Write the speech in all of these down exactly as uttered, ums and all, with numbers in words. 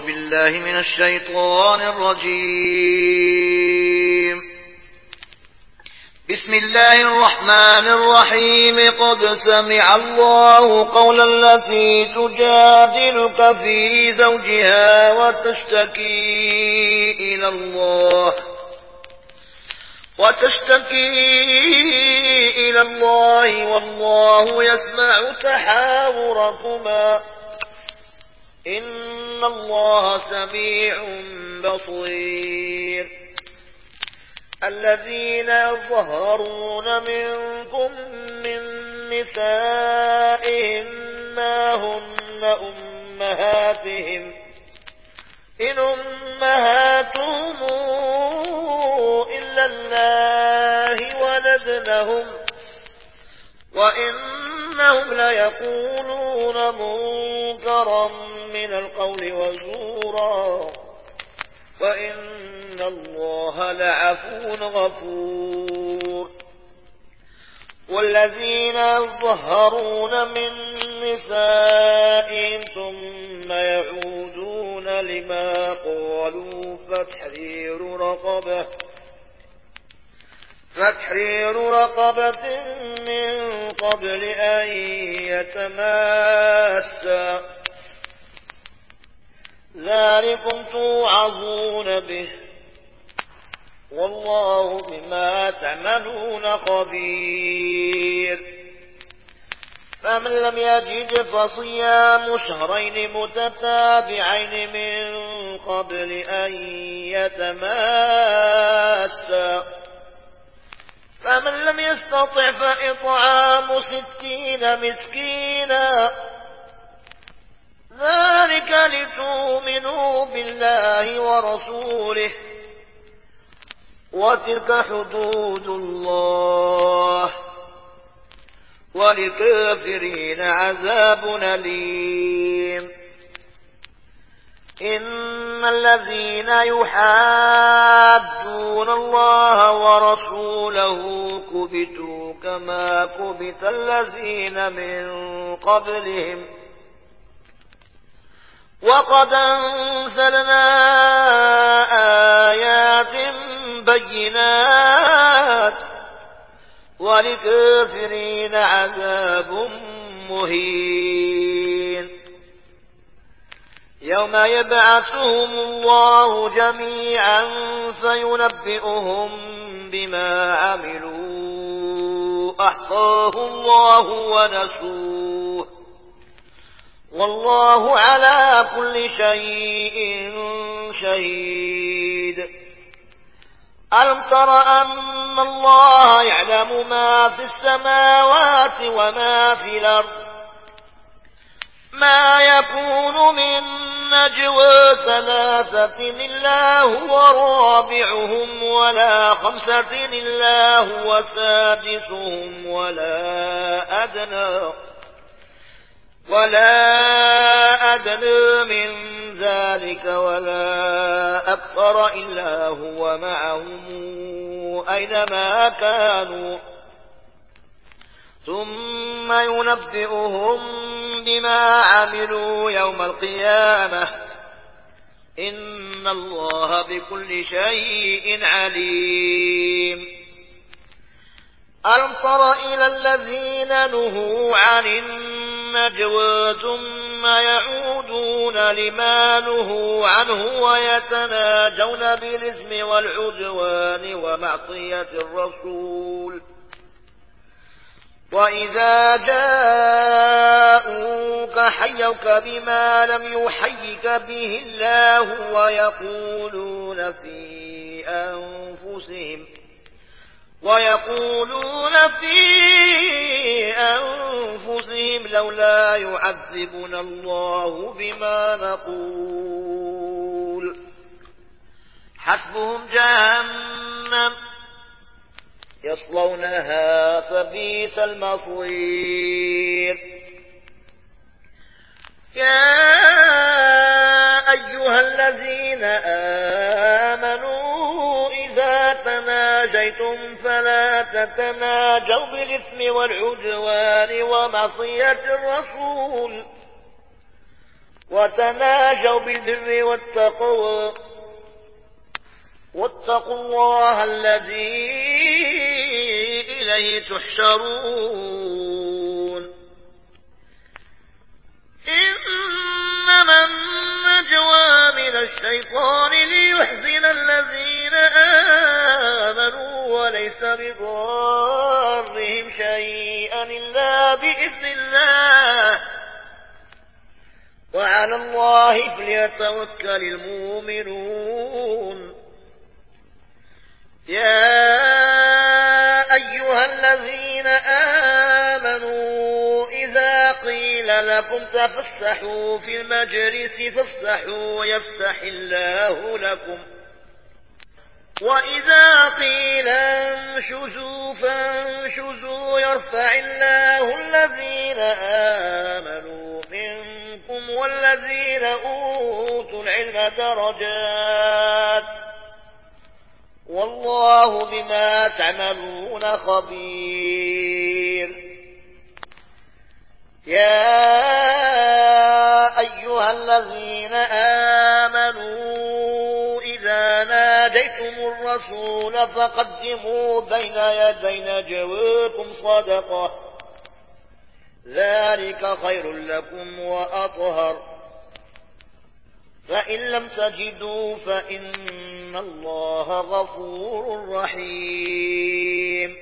بالله من الشيطان الرجيم. بسم الله الرحمن الرحيم. قد سمع الله قول التي تجادلك في زوجها وتشتكي إلى الله وتشتكي إلى الله والله يسمع تحاوركما إن الله سميع بصير. الذين يظهرون منكم من نسائهم ما هن أمهاتهم إن أمهاتهم إلا الله ولدنهم وإنهم ليقولون منكرا من القول وزورا وإن الله لعفو غفور. والذين يظهرون من نسائهم ثم يعودون لما قالوا فتحرير رقبة فتحرير رقبة من قبل أن يتماسا ذلكم توعظون به والله بما تعملون خبير. فمن لم يجد فصيام شهرين متتابعين من قبل أن يتماسا فمن لم يستطع فإطعام ستين مسكينا ذلك لتؤمنوا بالله ورسوله وتلك حدود الله وللكافرين عذاب أليم. إن الذين يحادون الله ورسوله كبتوا كما كبت الذين من قبلهم وقد أنزلنا آيات بينات وللكافرين عذاب مهين. يوم يبعثهم الله جميعا فينبئهم بما عملوا أحصاه الله ونسوه والله على كل شيء شهيد. ألم تر أن الله يعلم ما في السماوات وما في الأرض ما يكون من نجوى ثلاثة إلا هو رابعهم ولا خمسة إلا هو سادسهم ولا أدنى ولا أدنى من ذلك ولا أكثر إلا هو معهم أينما كانوا ثم ينبئهم بما عملوا يوم القيامة إن الله بكل شيء عليم. ألم تر إلى الذين نهوا عن النجوى ثم يعودون لما نهوا عنه ويتناجون بالإثم والعدوان ومعصية الرسول وإذا جاءوك حيوك بما لم يحيك به الله ويقولون في أنفسهم ويقولون في أنفسهم لولا يعذبنا الله بما نقول حسبهم جهنم يصلونها فبئس المصير. يا أيها الذين آمنوا إذا تناجيتم فلا تتناجوا بالإثم والعدوان ومعصية الرسول وتناجوا بالبر والتقوى واتقوا الله الذي إليه تحشرون. إنما النجوى من الشيطان ليحزن الذين آمنوا وليس بضارهم شيئا إلا بإذن الله وعلى الله فليتوكل المؤمنون. يا أيها الذين آمنوا إذا قيل لكم تفسحوا في المجلس فافسحوا يفسح الله لكم وإذا قيل انشزوا فانشزوا يرفع الله الذين آمنوا منكم والذين أوتوا العلم درجات والله بما تعملون خبير. يا أيها الذين آمنوا إذا ناجيتم الرسول فقدموا بين يدي نجواكم صدقة ذلك خير لكم وأطهر فإن لم تجدوا فإن الله غفور رحيم.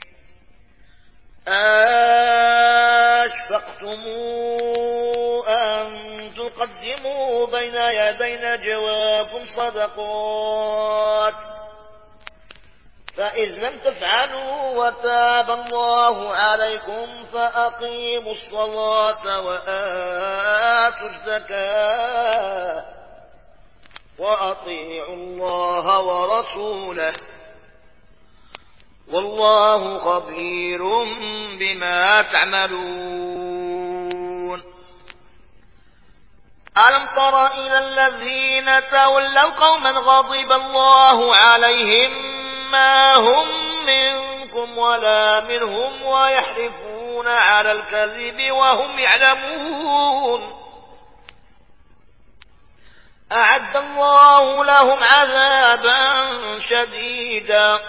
أشفقتم أن تقدموا بين يدي نجواكم صدقات فإذ لم تفعلوا وتاب الله عليكم فأقيموا الصلاة وآتوا الزكاة وأطيعوا الله ورسوله والله خبير بما تعملون. ألم تر إلى الذين تولوا قوما غضب الله عليهم ما هم منكم ولا منهم ويحلفون على الكذب وهم يعلمون أعد الله لهم عذابا شديدا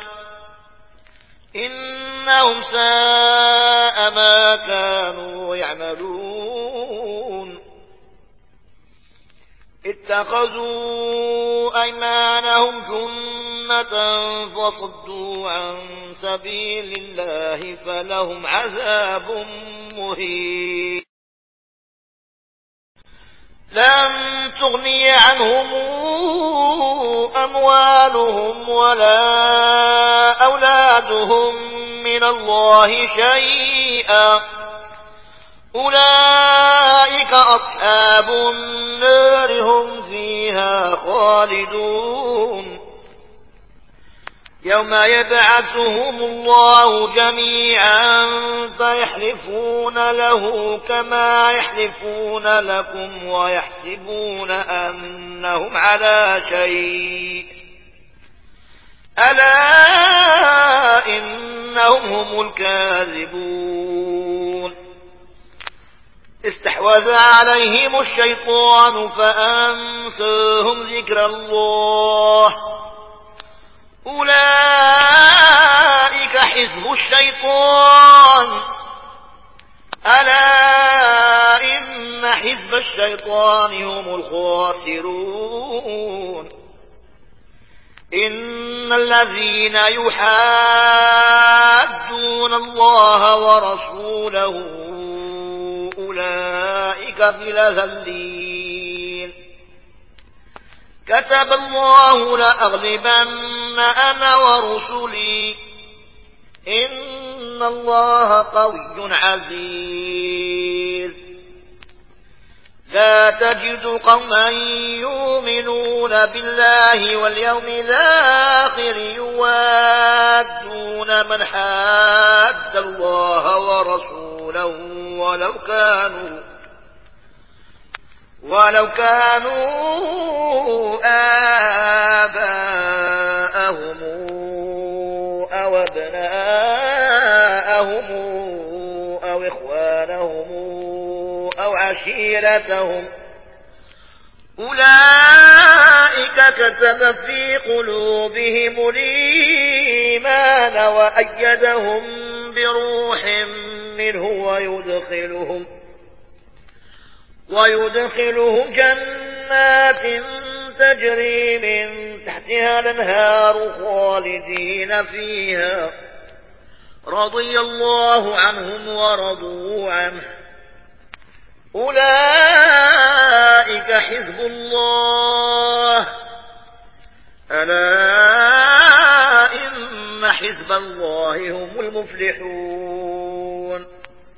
إنهم ساء ما كانوا يعملون. اتخذوا أيمانهم جنة فصدوا عن سبيل الله فلهم عذاب مهين. لن تغني عنهم أموالهم ولا أولادهم من الله شيئا أولئك أصحاب النار هم فيها خالدون. يوم يبعثهم الله جميعا فيحلفون له كما يحلفون لكم ويحسبون أنهم على شيء ألا إنهم هم الكاذبون. استحوذ عليهم الشيطان فأنساهم ذكر الله أولئك حزب الشيطان ألا إن حزب الشيطان هم الخاسرون. إن الذين يحادون الله ورسوله أولئك في الأذلين. كتب الله لأغلبن أنا ورسلي إن الله قوي عزيز. لا تجد قوما يؤمنون بالله واليوم الآخر يوادون من حاد الله ورسوله ولو كانوا ولو كانوا آباءهم أو أبناءهم أو إخوانهم أو عشيرتهم أولئك كتب في قلوبهم الإيمان وأيدهم بروح منه ويدخلهم ويدخلهم جنات تجري من تحتها الأنهار خالدين فيها رضي الله عنهم ورضوا عنه أولئك حزب الله ألا إن حزب الله هم المفلحون.